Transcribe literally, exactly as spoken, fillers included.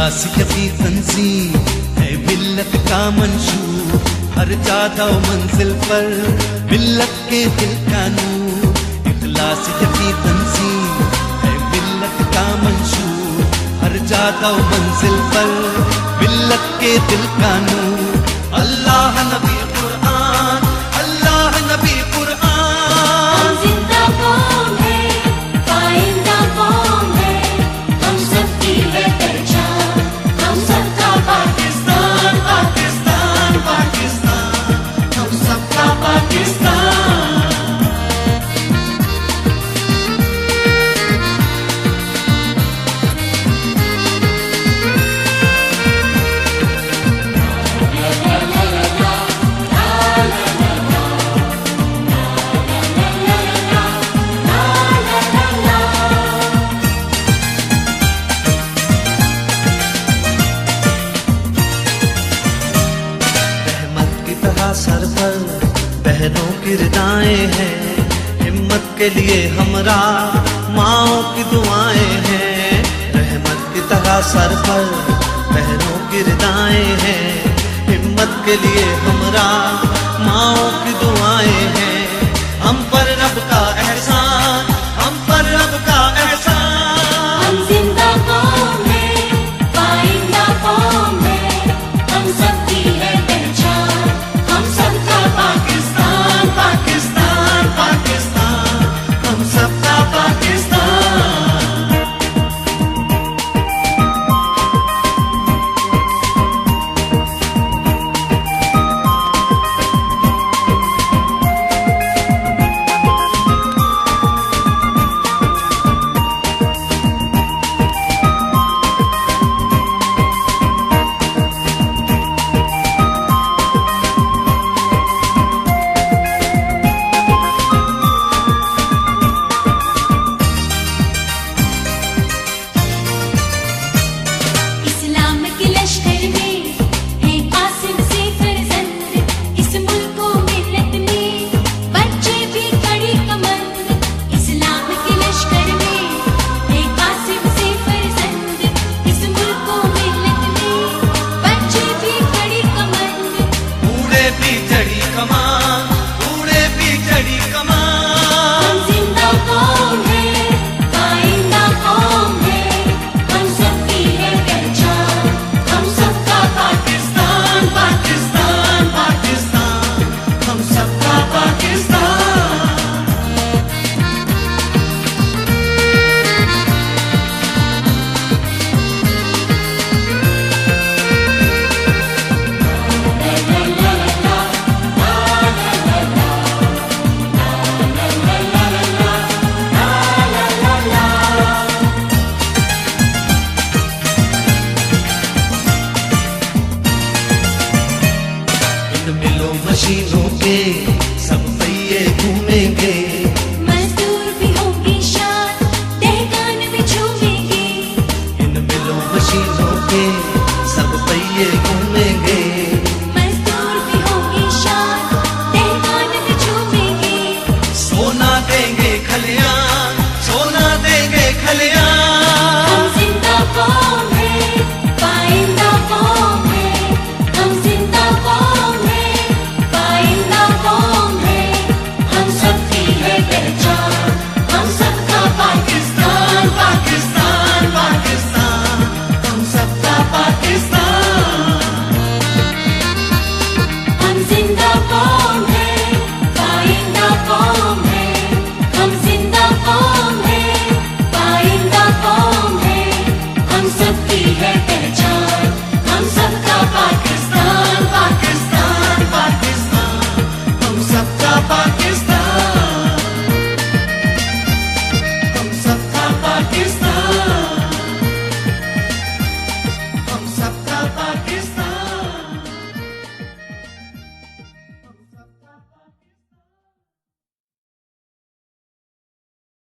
इखलास की तंजीम है मिल्लत का मंशूर, हर जादा मंजिल पर मिल्लत के दिल का नूर। इखलास की तंजीम है मिल्लत का मंशूर, हर जादा मंजिल पर मिल्लत के दिल का नूर। अल्लाह नबी कुरान, अल्लाह नबी कुरान। जिंदा कौम है, पाइंदा कौम है, हम सबकी है पहचान, हम सबका पाकिस्तान, पाकिस्तान, पाकिस्तान, हम सबका पाकिस्तान। सर पर बहनों की रिदाएं हैं, हिम्मत के लिए हमरा माओ की दुआएं हैं। रहमत की तरह सर पर बहनों की रिदाएं हैं, हिम्मत के लिए हमरा माओ की दुआएं हैं। हम पर रब का एहसान, हम पर रब का एहसान। हम जिंदा कौम है, पाइंदा कौम है, हम सबकी है पहचान, हम सबका पाकिस्तान, पाकिस्तान, पाकिस्तान, हम सबका पाकिस्तान। मशीनों के सब पहिए घूमेंगे, मजदूर भी होंगे शान, दहकान भी झूमेंगे। इन मिलों मशीनों के सब पहिए घूमेंगे, मजदूर भी होंगे शान, दहकान भी झूमेंगे। सोना देंगे खलियान, सोना देंगे खलियान। हम जिंदा कौम है, पाइंदा कौम है, हम जिंदा कौम है, पाइंदा कौम है, हम सबकी है पहचान, हम सबका पाकिस्तान, पाकिस्तान, पाकिस्तान, हम सबका पाकिस्तान। हम जिंदा कौम है, पाइंदा कौम है, हम जिंदा कौम है, पाइंदा कौम है, हम सबकी है पहचान।